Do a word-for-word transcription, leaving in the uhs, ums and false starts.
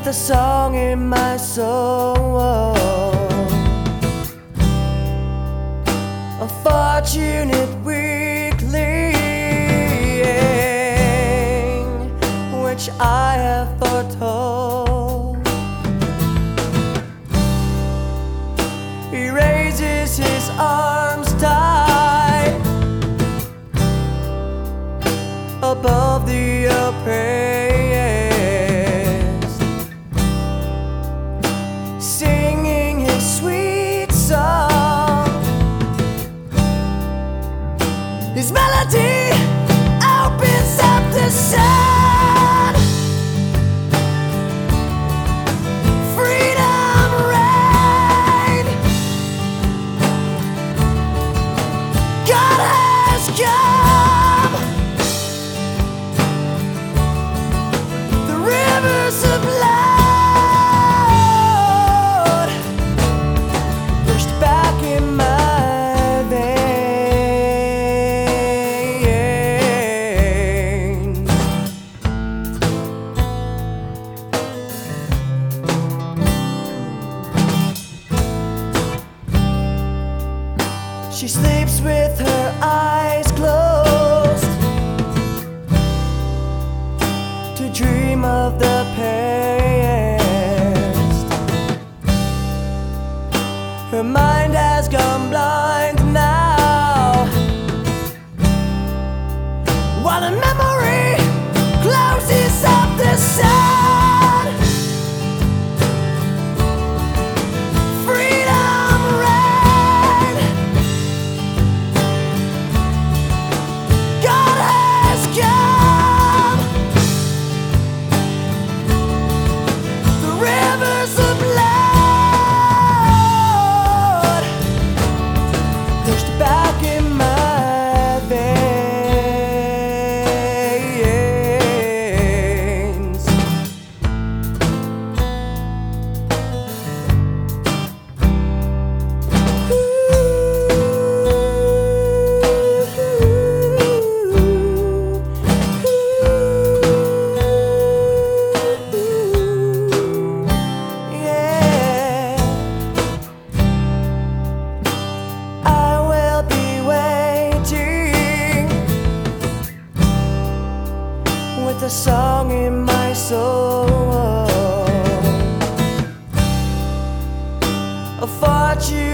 with a song in my soul, a fortunate weakling which I have foretold. He raises his arms tight above the oppressed, singing his sweet song. His melody opens up the sun. Freedom reign. God has come. The rivers of blood rushed back in my veins. She sleeps with her eyes closed to dream of the past. Her mind has gone blind now, while a memory closes up the sun. Freedom reign. God has come. The rivers of blood pushed back in my veins. Yeah, I will be waiting with a song in my soul, a fortune